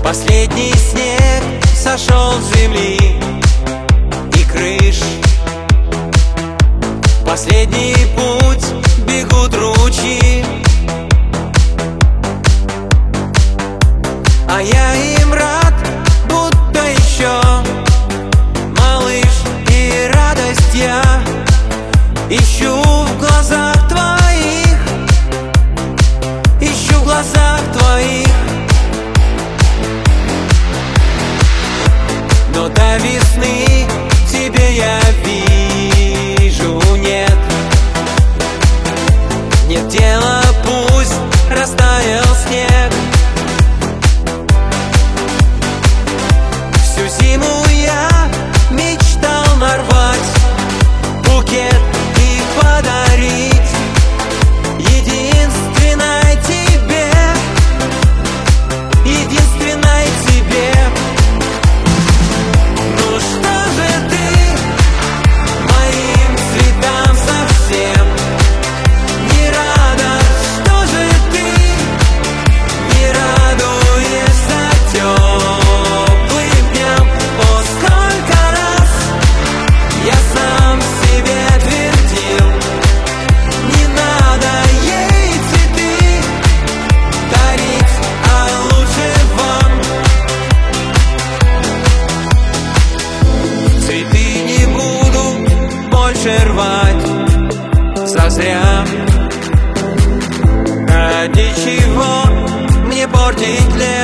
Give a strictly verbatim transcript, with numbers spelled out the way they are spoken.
Последний снег сошел с земли и крыш. Последний путь бегут ручьи, а я им рад, будто еще малыш, и радость я ищу в глазах твоих, ищу в глазах твоих. Но до весны тебе я вижу нет. Нет дела, пусть растаял снег. Всю зиму я мечтал нарвать букет и подарить единственной тебе, единственной тебе. Ну что же ты моим цветам совсем не рада? Что же ты не радуешься теплым дням? О, сколько раз я сам себе твердил: не надо ей цветы дарить, а лучше вам. Цветы не буду больше рвать зазря. Ради чего мне портить лето?